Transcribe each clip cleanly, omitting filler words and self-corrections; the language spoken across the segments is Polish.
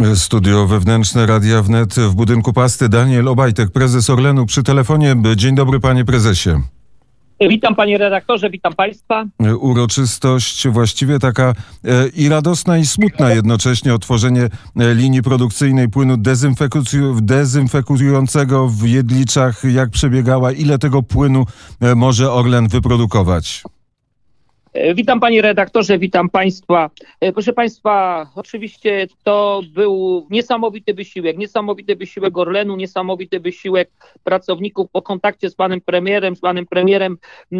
Studio wewnętrzne Radia Wnet w budynku Pasty. Daniel Obajtek, prezes Orlenu przy telefonie. Dzień dobry, panie prezesie. Witam, panie redaktorze, witam państwa. Uroczystość właściwie taka i radosna, i smutna jednocześnie. Otworzenie linii produkcyjnej płynu dezynfekującego w Jedliczach. Jak przebiegała? Ile tego płynu może Orlen wyprodukować? Witam, panie redaktorze, witam państwa. Proszę państwa, oczywiście to był niesamowity wysiłek Orlenu, niesamowity wysiłek pracowników po kontakcie z panem premierem,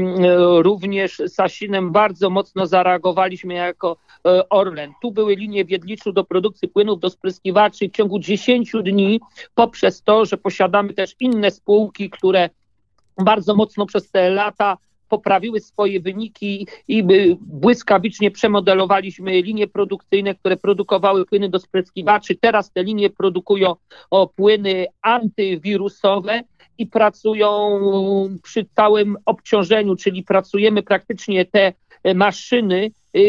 również Sasinem. Bardzo mocno zareagowaliśmy jako Orlen. Tu były linie w Jedliczu do produkcji płynów do spryskiwaczy w ciągu 10 dni, poprzez to, że posiadamy też inne spółki, które bardzo mocno przez te lata poprawiły swoje wyniki i błyskawicznie przemodelowaliśmy linie produkcyjne, które produkowały płyny do spryskiwaczy. Teraz te linie produkują płyny antywirusowe i pracują przy całym obciążeniu, czyli pracujemy praktycznie te maszyny,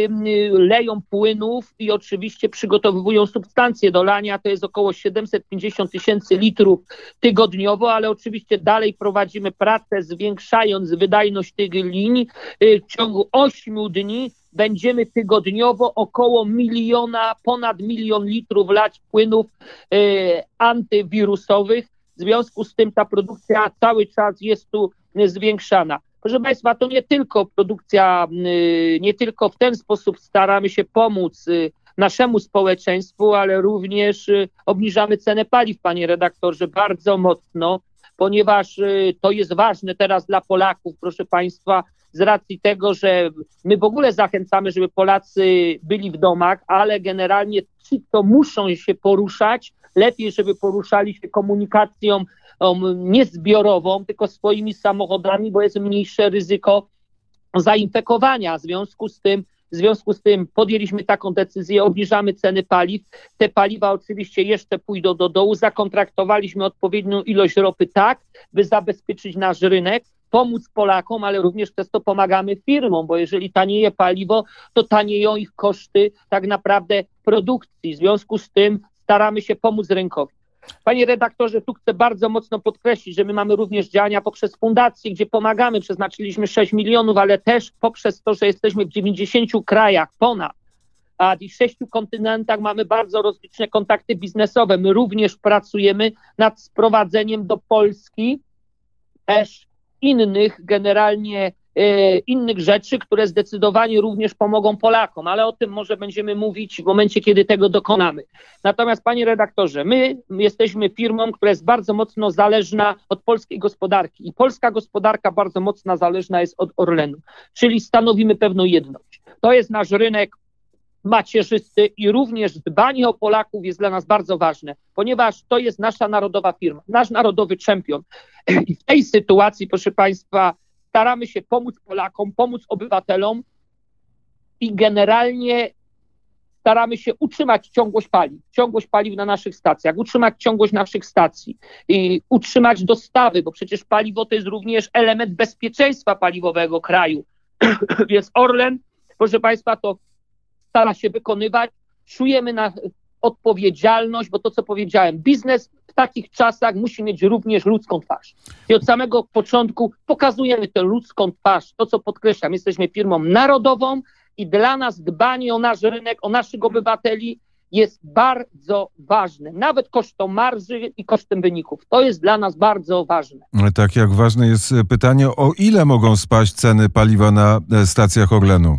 leją płynów i oczywiście przygotowują substancje do lania. To jest około 750 000 litrów tygodniowo, ale oczywiście dalej prowadzimy pracę, zwiększając wydajność tych linii. W ciągu 8 dni będziemy tygodniowo około ponad 1 000 000 litrów lać płynów antywirusowych. W związku z tym ta produkcja cały czas jest tu zwiększana. Proszę państwa, to nie tylko produkcja, nie tylko w ten sposób staramy się pomóc naszemu społeczeństwu, ale również obniżamy cenę paliw, panie redaktorze, bardzo mocno, ponieważ to jest ważne teraz dla Polaków, proszę państwa, z racji tego, że my w ogóle zachęcamy, żeby Polacy byli w domach, ale generalnie ci, co muszą się poruszać, lepiej, żeby poruszali się komunikacją nie zbiorową, tylko swoimi samochodami, bo jest mniejsze ryzyko zainfekowania. W związku z tym podjęliśmy taką decyzję, obniżamy ceny paliw. Te paliwa oczywiście jeszcze pójdą do dołu. Zakontraktowaliśmy odpowiednią ilość ropy tak, by zabezpieczyć nasz rynek, pomóc Polakom, ale również przez to pomagamy firmom, bo jeżeli tanieje paliwo, to tanieją ich koszty tak naprawdę produkcji. W związku z tym staramy się pomóc rynkowi. Panie redaktorze, tu chcę bardzo mocno podkreślić, że my mamy również działania poprzez fundacje, gdzie pomagamy. Przeznaczyliśmy 6 milionów, ale też poprzez to, że jesteśmy w 90 krajach a w 6 kontynentach mamy bardzo rozliczne kontakty biznesowe. My również pracujemy nad sprowadzeniem do Polski też innych rzeczy, które zdecydowanie również pomogą Polakom, ale o tym może będziemy mówić w momencie, kiedy tego dokonamy. Natomiast, panie redaktorze, my jesteśmy firmą, która jest bardzo mocno zależna od polskiej gospodarki i polska gospodarka bardzo mocno zależna jest od Orlenu, czyli stanowimy pewną jedność. To jest nasz rynek macierzysty i również dbanie o Polaków jest dla nas bardzo ważne, ponieważ to jest nasza narodowa firma, nasz narodowy czempion. I w tej sytuacji, proszę państwa, staramy się pomóc Polakom, pomóc obywatelom i generalnie staramy się utrzymać ciągłość paliw na naszych stacjach, utrzymać ciągłość naszych stacji i utrzymać dostawy, bo przecież paliwo to jest również element bezpieczeństwa paliwowego kraju. Więc Orlen, proszę państwa, to stara się wykonywać. Czujemy na odpowiedzialność, bo to, co powiedziałem, biznes w takich czasach musi mieć również ludzką twarz. I od samego początku pokazujemy tę ludzką twarz. To, co podkreślam, jesteśmy firmą narodową i dla nas dbanie o nasz rynek, o naszych obywateli jest bardzo ważne. Nawet kosztem marży i kosztem wyników. To jest dla nas bardzo ważne. Tak jak ważne jest pytanie, o ile mogą spaść ceny paliwa na stacjach Orlenu?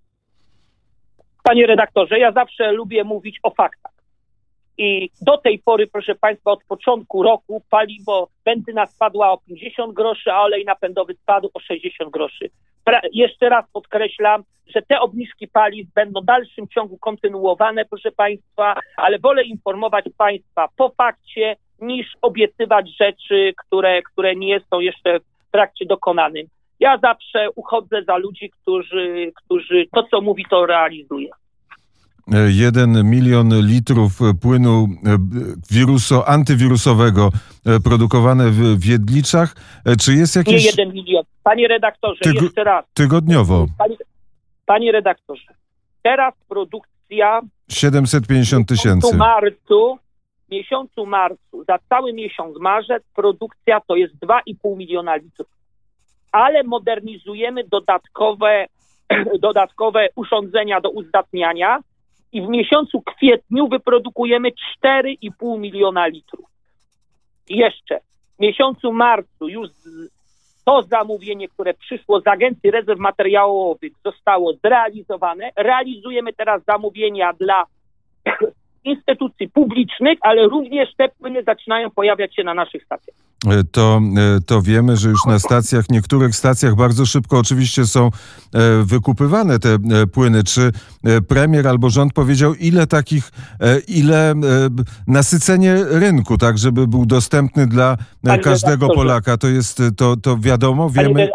Panie redaktorze, ja zawsze lubię mówić o faktach. I do tej pory, proszę państwa, od początku roku benzyna spadła o 50 groszy, a olej napędowy spadł o 60 groszy. Jeszcze raz podkreślam, że te obniżki paliw będą w dalszym ciągu kontynuowane, proszę państwa, ale wolę informować państwa po fakcie, niż obiecywać rzeczy, które nie są jeszcze w trakcie dokonanym. Ja zawsze uchodzę za ludzi, którzy to, co mówi, to realizuje. 1 milion litrów płynu antywirusowego produkowane w Jedliczach. Czy jest jakieś... Nie 1 milion. Panie redaktorze, jeszcze raz. Tygodniowo. Panie redaktorze, teraz produkcja produkcja 750 tysięcy. W miesiącu marcu, za cały miesiąc marzec, produkcja to jest 2,5 miliona litrów. Ale modernizujemy dodatkowe urządzenia do uzdatniania i w miesiącu kwietniu wyprodukujemy 4,5 miliona litrów. I jeszcze w miesiącu marcu już to zamówienie, które przyszło z Agencji Rezerw Materiałowych, zostało zrealizowane. Realizujemy teraz zamówienia dla instytucji publicznych, ale również te płyny zaczynają pojawiać się na naszych stacjach. To wiemy, że już na stacjach, niektórych stacjach bardzo szybko oczywiście są wykupywane te płyny. Czy premier albo rząd powiedział, ile nasycenie rynku, tak, żeby był dostępny dla każdego Polaka? To jest, to wiadomo, wiemy.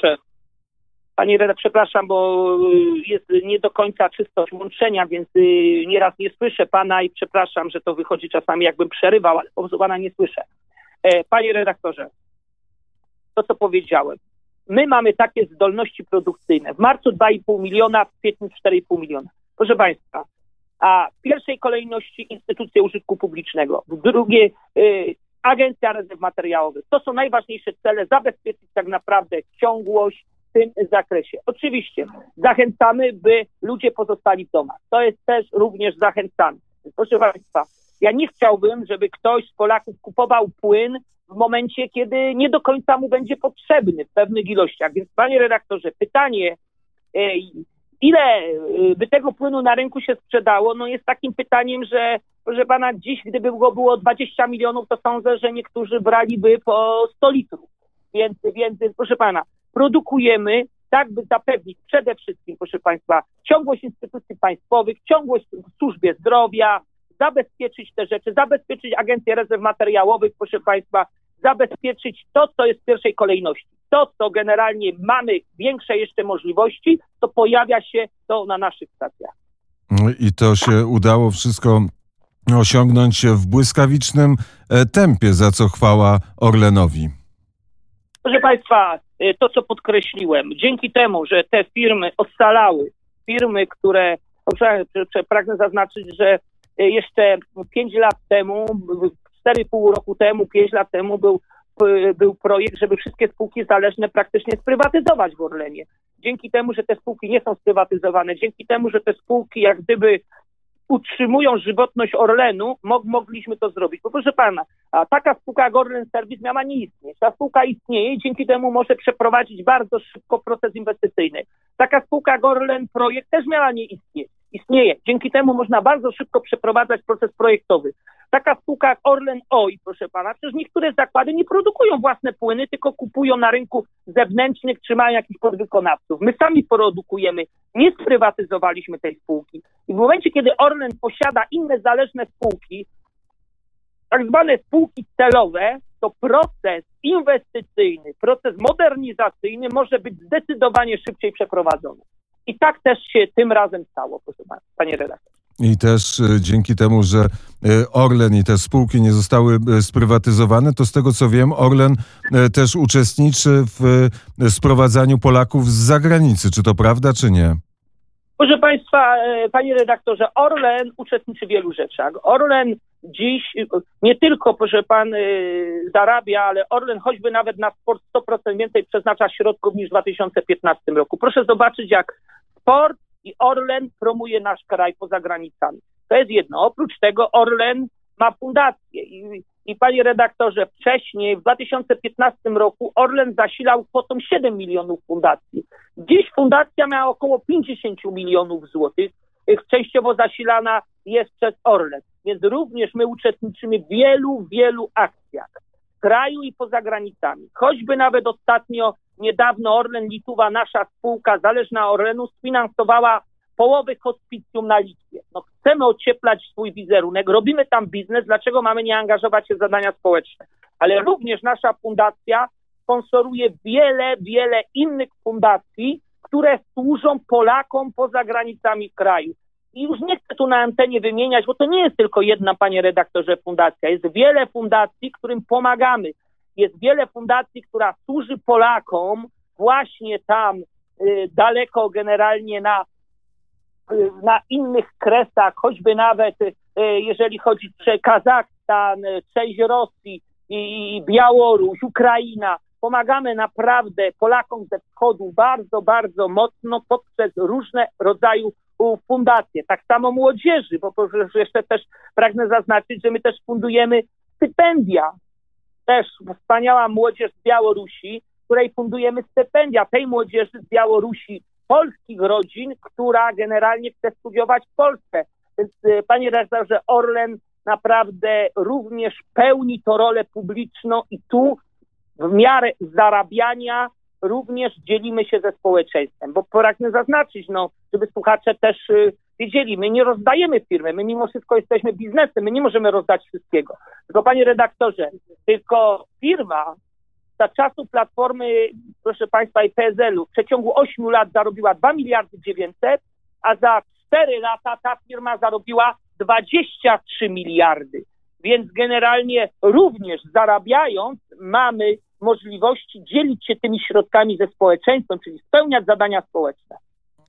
Panie redaktorze, przepraszam, bo jest nie do końca czystość łączenia, więc nieraz nie słyszę pana i przepraszam, że to wychodzi czasami jakbym przerywał, ale po prostu pana nie słyszę. Panie redaktorze, to co powiedziałem, my mamy takie zdolności produkcyjne. W marcu 2,5 miliona, w kwietniu 4,5 miliona. Proszę państwa, a w pierwszej kolejności instytucje użytku publicznego, w drugiej Agencja Rezerw Materiałowych. To są najważniejsze cele, zabezpieczyć tak naprawdę ciągłość w tym zakresie. Oczywiście zachęcamy, by ludzie pozostali w domach. To jest też również zachęcane. Proszę państwa, ja nie chciałbym, żeby ktoś z Polaków kupował płyn w momencie, kiedy nie do końca mu będzie potrzebny w pewnych ilościach. Więc panie redaktorze, pytanie, ile by tego płynu na rynku się sprzedało, no jest takim pytaniem, że proszę pana, dziś gdyby go było 20 milionów, to sądzę, że niektórzy braliby po 100 litrów. Więc proszę pana, produkujemy tak, by zapewnić przede wszystkim, proszę państwa, ciągłość instytucji państwowych, ciągłość w służbie zdrowia, zabezpieczyć te rzeczy, zabezpieczyć Agencję Rezerw Materiałowych, proszę państwa, zabezpieczyć to, co jest w pierwszej kolejności. To, co generalnie mamy większe jeszcze możliwości, to pojawia się to na naszych stacjach. I to się udało wszystko osiągnąć w błyskawicznym tempie, za co chwała Orlenowi. Proszę państwa, to co podkreśliłem, dzięki temu, że te firmy ocalały, firmy, które, pragnę zaznaczyć, że jeszcze 5 lat temu, 4,5 roku temu, 5 lat temu był projekt, żeby wszystkie spółki zależne praktycznie sprywatyzować w Orlenie. Dzięki temu, że te spółki nie są sprywatyzowane, dzięki temu, że te spółki jak gdyby utrzymują żywotność Orlenu, mogliśmy to zrobić. Bo proszę pana, a taka spółka jak Orlen Service miała nie istnieć. Ta spółka istnieje i dzięki temu może przeprowadzić bardzo szybko proces inwestycyjny. Taka spółka jak Orlen Projekt też miała nie istnieć. Istnieje. Dzięki temu można bardzo szybko przeprowadzać proces projektowy. Taka spółka jak Orlen Oil, proszę pana, przecież niektóre zakłady nie produkują własne płyny, tylko kupują na rynku zewnętrznych, czy mają jakichś podwykonawców. My sami produkujemy, nie sprywatyzowaliśmy tej spółki. I w momencie, kiedy Orlen posiada inne zależne spółki, tak zwane spółki celowe, to proces inwestycyjny, proces modernizacyjny może być zdecydowanie szybciej przeprowadzony. I tak też się tym razem stało, proszę pana, panie redaktor. I też dzięki temu, że Orlen i te spółki nie zostały sprywatyzowane, to z tego co wiem, Orlen też uczestniczy w sprowadzaniu Polaków z zagranicy. Czy to prawda, czy nie? Proszę państwa, panie redaktorze, Orlen uczestniczy w wielu rzeczach. Orlen dziś nie tylko, proszę pan, zarabia, ale Orlen choćby nawet na sport 100% więcej przeznacza środków niż w 2015 roku. Proszę zobaczyć, jak sport i Orlen promuje nasz kraj poza granicami. To jest jedno. Oprócz tego Orlen ma fundację. I panie redaktorze, wcześniej w 2015 roku Orlen zasilał kwotą 7 milionów fundacji. Dziś fundacja miała około 50 milionów złotych. Częściowo zasilana jest przez Orlen. Więc również my uczestniczymy w wielu akcjach w kraju i poza granicami. Choćby nawet ostatnio, niedawno Orlen Lituwa, nasza spółka zależna Orlenu, sfinansowała połowę hospicjum na Litwie. No, chcemy ocieplać swój wizerunek, robimy tam biznes, dlaczego mamy nie angażować się w zadania społeczne? Ale również nasza fundacja sponsoruje wiele innych fundacji, które służą Polakom poza granicami kraju. I już nie chcę tu na antenie wymieniać, bo to nie jest tylko jedna, panie redaktorze, fundacja. Jest wiele fundacji, którym pomagamy. Jest wiele fundacji, która służy Polakom właśnie tam daleko generalnie na na innych kresach, choćby nawet jeżeli chodzi o Kazachstan, część Rosji i Białoruś, Ukraina. Pomagamy naprawdę Polakom ze wschodu bardzo, bardzo mocno poprzez różne rodzaju fundacje. Tak samo młodzieży, bo jeszcze też pragnę zaznaczyć, że my też fundujemy stypendia. Też wspaniała młodzież z Białorusi, której fundujemy stypendia tej młodzieży z Białorusi, polskich rodzin, która generalnie chce studiować w Polsce. Więc panie redaktorze, Orlen naprawdę również pełni to rolę publiczną i tu w miarę zarabiania również dzielimy się ze społeczeństwem, bo pragnę zaznaczyć, żeby słuchacze też wiedzieli, my nie rozdajemy firmy, my mimo wszystko jesteśmy biznesem, my nie możemy rozdać wszystkiego. Tylko panie redaktorze, tylko firma za czasów Platformy, proszę państwa, i PSL-u w przeciągu 8 lat zarobiła 2 miliardy 900, a za 4 lata ta firma zarobiła 23 miliardy. Więc generalnie również zarabiając mamy możliwości dzielić się tymi środkami ze społeczeństwem, czyli spełniać zadania społeczne.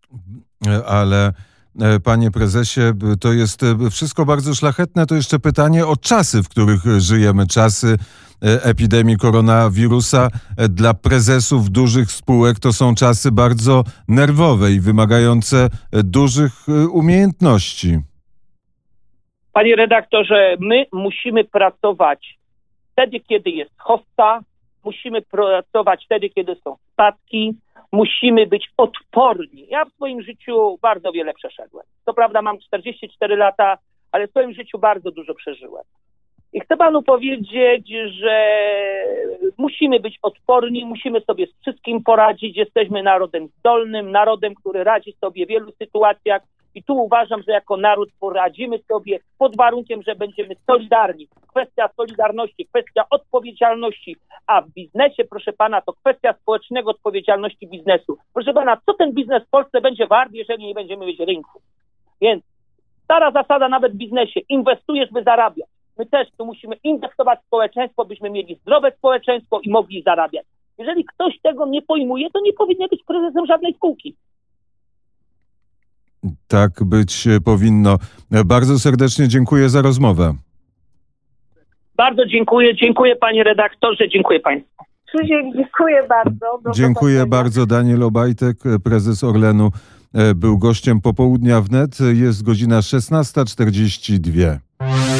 Ale panie prezesie, to jest wszystko bardzo szlachetne. To jeszcze pytanie o czasy, w których żyjemy. Czasy epidemii koronawirusa dla prezesów dużych spółek to są czasy bardzo nerwowe i wymagające dużych umiejętności. Panie redaktorze, my musimy pracować wtedy, kiedy jest hossa, musimy pracować wtedy, kiedy są spadki, musimy być odporni. Ja w swoim życiu bardzo wiele przeszedłem. Co prawda mam 44 lata, ale w swoim życiu bardzo dużo przeżyłem. I chcę panu powiedzieć, że musimy być odporni, musimy sobie z wszystkim poradzić. Jesteśmy narodem zdolnym, narodem, który radzi sobie w wielu sytuacjach. I tu uważam, że jako naród poradzimy sobie pod warunkiem, że będziemy solidarni. Kwestia solidarności, kwestia odpowiedzialności, a w biznesie, proszę pana, to kwestia społecznego odpowiedzialności biznesu. Proszę pana, co ten biznes w Polsce będzie wart, jeżeli nie będziemy mieć rynku? Więc stara zasada nawet w biznesie, inwestujesz, by zarabiać. My też tu musimy inwestować w społeczeństwo, byśmy mieli zdrowe społeczeństwo i mogli zarabiać. Jeżeli ktoś tego nie pojmuje, to nie powinien być prezesem żadnej spółki. Tak być powinno. Bardzo serdecznie dziękuję za rozmowę. Bardzo dziękuję panie redaktorze, dziękuję państwu. Dziękuję bardzo. Dziękuję bardzo. Daniel Obajtek, prezes Orlenu, był gościem Popołudnia wnet. Jest godzina 16:42.